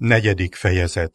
Negyedik fejezet.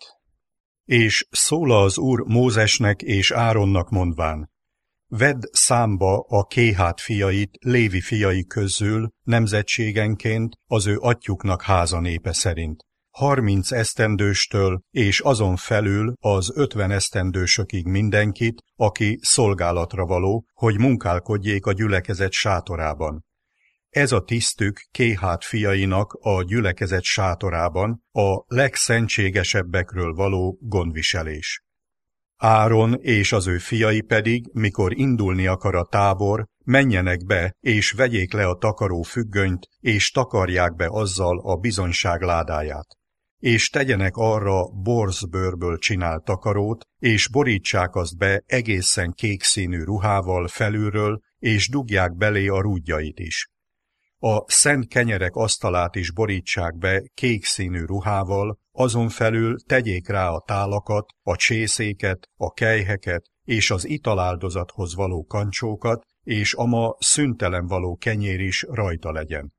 És szóla az Úr Mózesnek és Áronnak mondván: vedd számba a Kéhát fiait Lévi fiai közül nemzetségenként az ő atyjuknak házanépe szerint, 30 esztendőstől és azon felül az 50 esztendősökig mindenkit, aki szolgálatra való, hogy munkálkodjék a gyülekezet sátorában. Ez a tisztük Kéhát fiainak a gyülekezet sátorában a legszentségesebbekről való gondviselés. Áron és az ő fiai pedig, mikor indulni akar a tábor, menjenek be és vegyék le a takaró függönyt, és takarják be azzal a bizonyság ládáját. És tegyenek arra borzbőrből csinált takarót, és borítsák azt be egészen kék színű ruhával felülről, és dugják belé a rúdjait is. A szent kenyerek asztalát is borítsák be kék színű ruhával, azon felül tegyék rá a tálakat, a csészéket, a kelyheket és az italáldozathoz való kancsókat, és a ma szüntelen való kenyér is rajta legyen.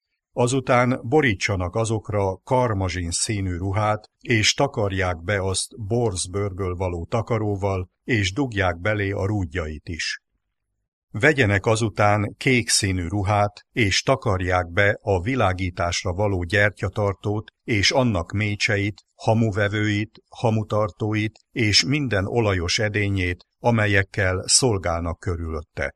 Azután borítsanak azokra karmazsin színű ruhát, és takarják be azt borzbőrből való takaróval, és dugják belé a rúdjait is. Vegyenek azután kék színű ruhát, és takarják be a világításra való gyertyatartót, és annak mécseit, hamuvevőit, hamutartóit, és minden olajos edényét, amelyekkel szolgálnak körülötte.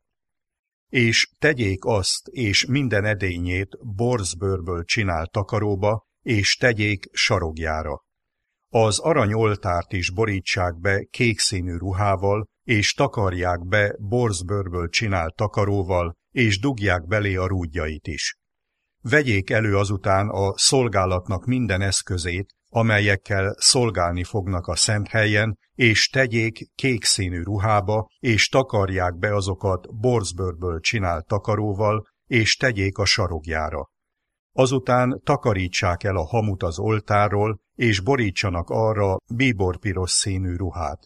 És tegyék azt, és minden edényét borzbőrből csinált takaróba, és tegyék sarogjára. Az aranyoltárt is borítsák be kék színű ruhával, és takarják be borzbőrből csinált takaróval, és dugják belé a rúdjait is. Vegyék elő azután a szolgálatnak minden eszközét, amelyekkel szolgálni fognak a szent helyen, és tegyék kék színű ruhába, és takarják be azokat borzbőrből csinált takaróval, és tegyék a sarogjára. Azután takarítsák el a hamut az oltárról, és borítsanak arra bíborpiros színű ruhát.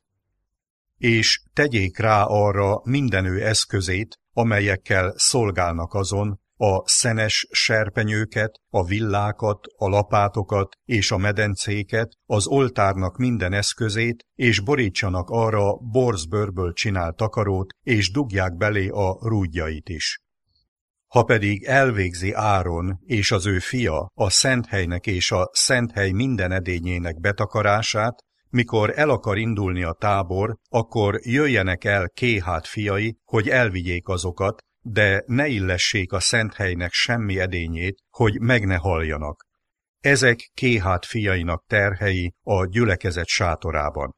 És tegyék rá arra minden ő eszközét, amelyekkel szolgálnak azon, a szenes serpenyőket, a villákat, a lapátokat és a medencéket, az oltárnak minden eszközét, és borítsanak arra borzbőrből csinált takarót, és dugják belé a rúdjait is. Ha pedig elvégzi Áron és az ő fia a szenthelynek és a szenthely minden edényének betakarását, mikor el akar indulni a tábor, akkor jöjjenek el Kéhát fiai, hogy elvigyék azokat, de ne illessék a szenthelynek semmi edényét, hogy meg ne haljanak. Ezek Kéhát fiainak terhei a gyülekezet sátorában.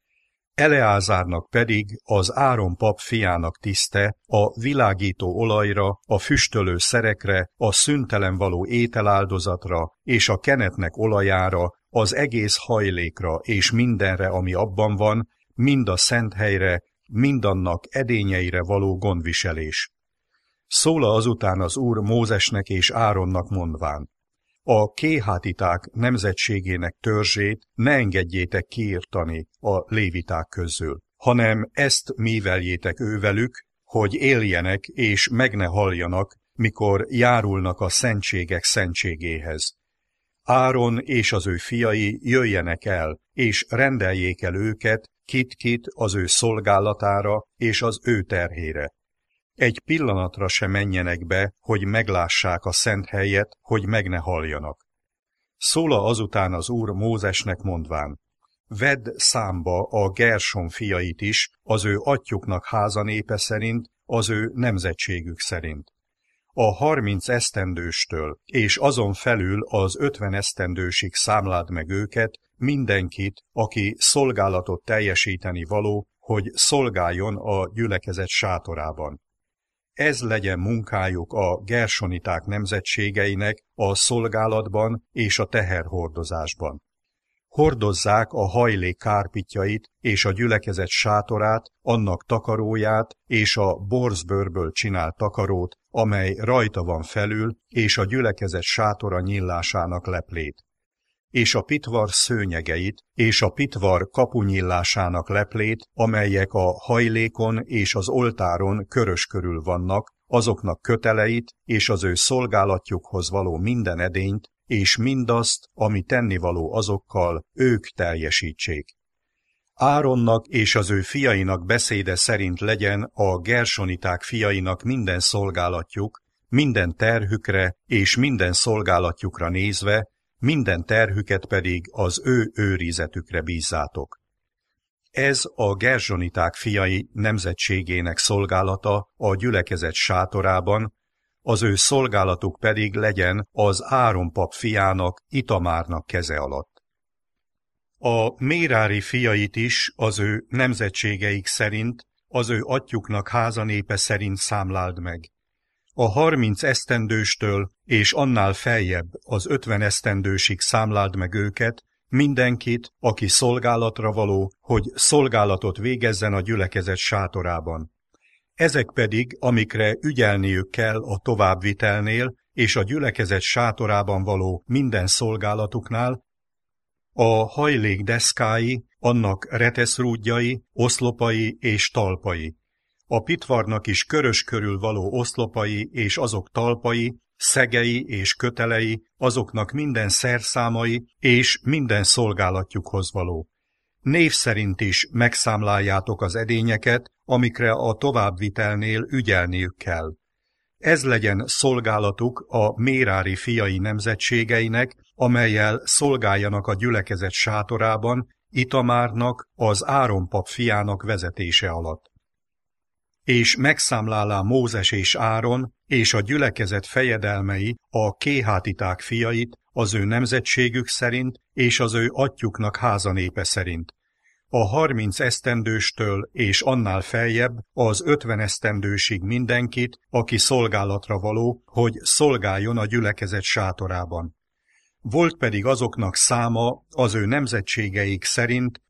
Eleázárnak pedig az Áron pap fiának tiszte a világító olajra, a füstölő szerekre, a szüntelen való ételáldozatra és a kenetnek olajára, az egész hajlékra és mindenre, ami abban van, mind a szent helyre, mindannak edényeire való gondviselés. Szóla azután az Úr Mózesnek és Áronnak mondván: a kéhátiták nemzetségének törzsét ne engedjétek kiirtani a léviták közül, hanem ezt míveljétek ővelük, hogy éljenek és meg ne haljanak, mikor járulnak a szentségek szentségéhez. Áron és az ő fiai jöjjenek el, és rendeljék el őket kit-kit az ő szolgálatára és az ő terhére. Egy pillanatra se menjenek be, hogy meglássák a szent helyet, hogy meg ne haljanak. Szóla azután az Úr Mózesnek mondván: vedd számba a Gerson fiait is, az ő atyjuknak házanépe szerint, az ő nemzetségük szerint. A 30 esztendőstől, és azon felül az 50 esztendősig számláld meg őket, mindenkit, aki szolgálatot teljesíteni való, hogy szolgáljon a gyülekezet sátorában. Ez legyen munkájuk a gersoniták nemzetségeinek a szolgálatban és a teherhordozásban. Hordozzák a hajlék kárpitjait és a gyülekezet sátorát, annak takaróját és a borzbőrből csinált takarót, amely rajta van felül, és a gyülekezet sátora nyílásának leplét. És a pitvar szőnyegeit, és a pitvar kapunyílásának leplét, amelyek a hajlékon és az oltáron körös körül vannak, azoknak köteleit és az ő szolgálatjukhoz való minden edényt, és mindazt, ami tennivaló azokkal, ők teljesítsék. Áronnak és az ő fiainak beszéde szerint legyen a gersoniták fiainak minden szolgálatjuk, minden terhükre és minden szolgálatjukra nézve, minden terhüket pedig az ő őrizetükre bízzátok. Ez a gersoniták fiai nemzetségének szolgálata a gyülekezet sátorában, az ő szolgálatuk pedig legyen az Áron pap fiának, Itamárnak keze alatt. A Mérári fiait is az ő nemzetségeik szerint, az ő atyjuknak házanépe szerint számláld meg. A 30 esztendőstől és annál feljebb az 50 esztendősig számláld meg őket, mindenkit, aki szolgálatra való, hogy szolgálatot végezzen a gyülekezet sátorában. Ezek pedig, amikre ügyelniük kell a továbbvitelnél és a gyülekezet sátorában való minden szolgálatuknál, a hajlék deszkái, annak reteszrúdjai, oszlopai és talpai, a pitvarnak is körös körül való oszlopai és azok talpai, szegei és kötelei, azoknak minden szerszámai és minden szolgálatjukhoz való. Név szerint is megszámláljátok az edényeket, amikre a továbbvitelnél ügyelniük kell. Ez legyen szolgálatuk a Mérári fiai nemzetségeinek, amellyel szolgáljanak a gyülekezet sátorában, Itamárnak, az Áron pap fiának vezetése alatt. És megszámlálá Mózes és Áron, és a gyülekezet fejedelmei a kéhátiták fiait, az ő nemzetségük szerint, és az ő atyjuknak házanépe szerint. A 30 esztendőstől és annál feljebb az 50 esztendősig mindenkit, aki szolgálatra való, hogy szolgáljon a gyülekezet sátorában. Volt pedig azoknak száma az ő nemzetségeik szerint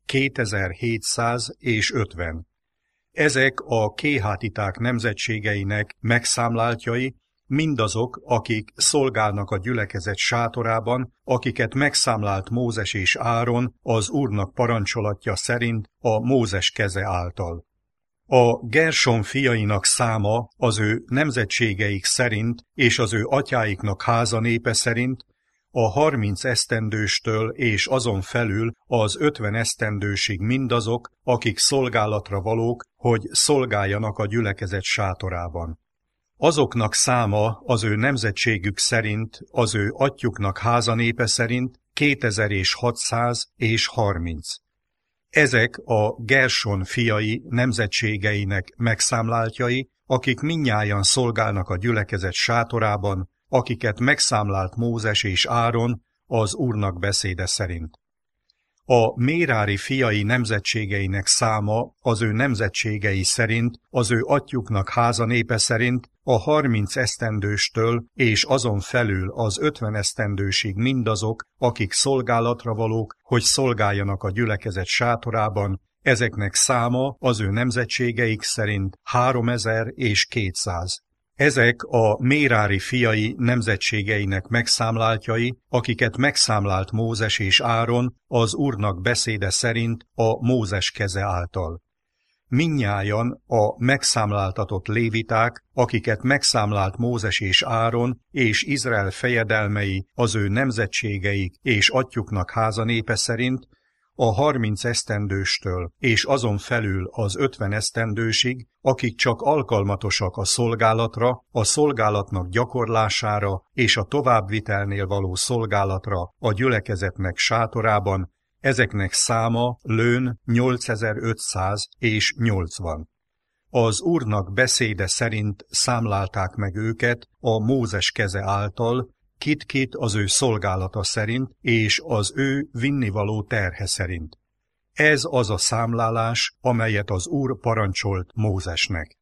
2750. Ezek a kéhátiták nemzetségeinek megszámláltjai, mindazok, akik szolgálnak a gyülekezet sátorában, akiket megszámlált Mózes és Áron az Úrnak parancsolatja szerint a Mózes keze által. A Gerson fiainak száma az ő nemzetségeik szerint és az ő atyáiknak házanépe szerint a 30 esztendőstől és azon felül az 50 esztendősig mindazok, akik szolgálatra valók, hogy szolgáljanak a gyülekezet sátorában. Azoknak száma az ő nemzetségük szerint, az ő atyjuknak házanépe szerint 2600 és 30. Ezek a Gerson fiai nemzetségeinek megszámláltjai, akik mindnyájan szolgálnak a gyülekezet sátorában, akiket megszámlált Mózes és Áron az Úrnak beszéde szerint. A Mérári fiai nemzetségeinek száma az ő nemzetségei szerint, az ő atyjuknak házanépe szerint a 30 esztendőstől és azon felül az 50 esztendősig mindazok, akik szolgálatra valók, hogy szolgáljanak a gyülekezet sátorában, ezeknek száma az ő nemzetségeik szerint 3200. Ezek a Mérári fiai nemzetségeinek megszámláltjai, akiket megszámlált Mózes és Áron az Úrnak beszéde szerint a Mózes keze által. Mindnyájan a megszámláltatott léviták, akiket megszámlált Mózes és Áron, és Izrael fejedelmei az ő nemzetségeik és atyjuknak házanépe szerint, a 30 esztendőstől és azon felül az 50 esztendősig, akik csak alkalmatosak a szolgálatra, a szolgálatnak gyakorlására és a továbbvitelnél való szolgálatra a gyülekezetnek sátorában, ezeknek száma lőn 8500 és 80. Az Úrnak beszéde szerint számlálták meg őket a Mózes keze által, kit-kit az ő szolgálata szerint, és az ő vinnivaló terhe szerint. Ez az a számlálás, amelyet az Úr parancsolt Mózesnek.